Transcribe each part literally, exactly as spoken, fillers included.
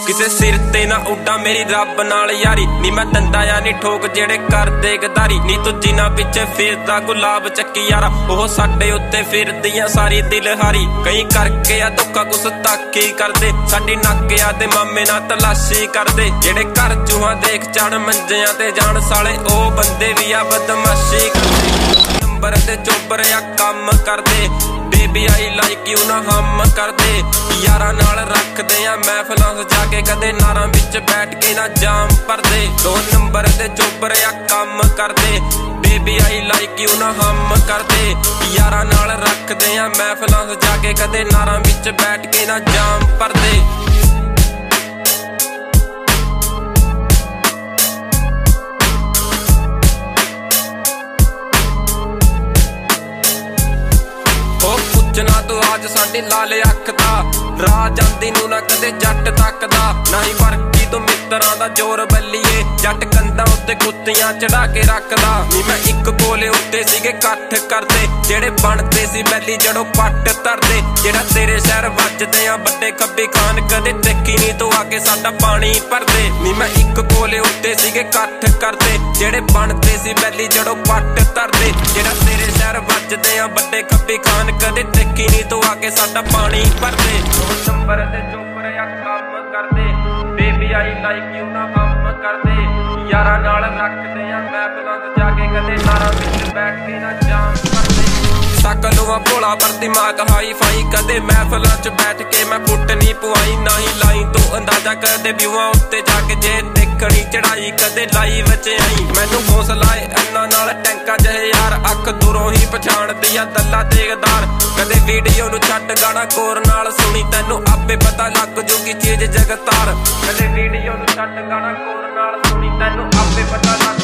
किसे सिर ते ना उड्डा मेरी रब नाल यारी नी मैं दंदा या नी ठोक जेड़े कर दे गदारी नी तू जिन्ना पिछे फिरदा गुलाब चक्की यारा ओह साडे उत्ते फिरदियां सारी दिलहारी कई करके या धोखा कुछ तक ही करदे साडी नक या ते मामे ना तलाशी करदे जेड़े घर चूहा देख चढ़ मंजियां ते जान साले ओ बंदे भी आ बदमाशी करदे नंबर ते चोबर या काम करदे बेबी आई लाइक यू ना हम करदे यारा नाल रखदे आ महफिलां सजा के कदे नारां विच बैठ के ना जाम भरदे दो नंबर ते चोबर या काम करदे बेबी आई लाइक यू ना हम करदे यारा नाल रखदे आ महफिलां सजा के कदे नारां विच बैठ के ना जाम भरदे ना तू आज साडी लाल अख दा राह जांदी नू ना कदे जट तकदा ना ही वर्की तू मित्रां दा जोर बल्लीए जट कंधां उत्ते कुत्तियां चढ़ा के रखदा नी मैं इक कोले उत्ते सीगे कट्ठ करदे जेड़े बनदे सी बैली जड़ों पट्ट धरदे जेड़ा तेरे शहर वजदे आ बड्डे खब्बी खान कदे देखी नी तू आके साडा पानी भरदे नी मैं इक कोले उत्ते सीगे कट्ठ करदे जेड़े बनदे सी बैली जड़ों पट्ट धरदे जेड़ा तेरे शहर वजदे आ बड्डे खब्बी खान कदे देखी नी तू आके साडा पानी भरदे नंबर ते चोपर या काम करदे बेबी आई लाइक यू ना हम करदे यारा नाल रखदे आ महफिलां सजा के कदे नारां विच बैठ के ना जाम भरदे सकलवा भोला पर दिमाग हाई फाई कदे महफिलां च बैठ के मैं फुट नी पवाई ना ही लाई तू अंदाजा कदे व्यूआं उत्ते जाके जे देखणी चढ़ाई कदे लाइव च आई मैनू हौसला ए अन्ना नाल टैंका जहे यार अख दूरों ही पछाणदी आ दल्ला तेगदार कदे वीडियो नू छड्ड गाना गोर नाल सुनी तैनू आपे पता लग जूगी चीज जगतार कदे वीडियो नू छड्ड गाना गोर नाल सुनी तैनू आपे पता लग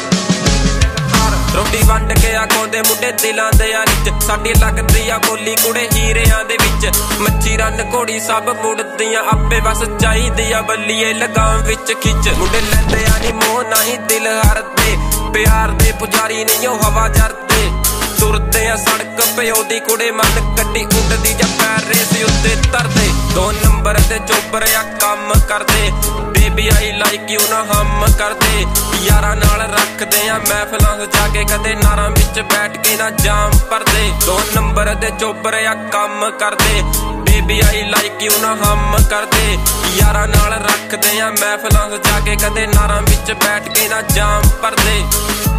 रोटी वंड के आखोंदे मुंडे दिलां दे यार च साडी लगदी आ बोली कुड़े हीरियां दे विच मच्छी रन घोड़ी सब मुड़दियां आपे बस चाहीदी आ बल्लीए लगाम विच खिच मुंडे लैंदे आ नी मोह ना ही दिल हरदे प्यार दे पुजारी नहीं ओ हवा जरदे तुरदे आ सड़क पे ओदी कुड़े मन गड्डी उड़दी जा पैर रेस उत्ते धरदे दो नंबर ते चोपर या काम करदे बेबी आई लाइक यू ना हम करदे यारा नाल रखदे आ महफिलां सजा के कदे नारां विच बैठ के ना जाम भरदे दो नंबर ते चोपर या काम करदे बेबी आई लाइक यू ना हम करदे यारा नाल रखदे आ महफिलां सजा के कदे नारां विच बैठ के ना जाम भरदे।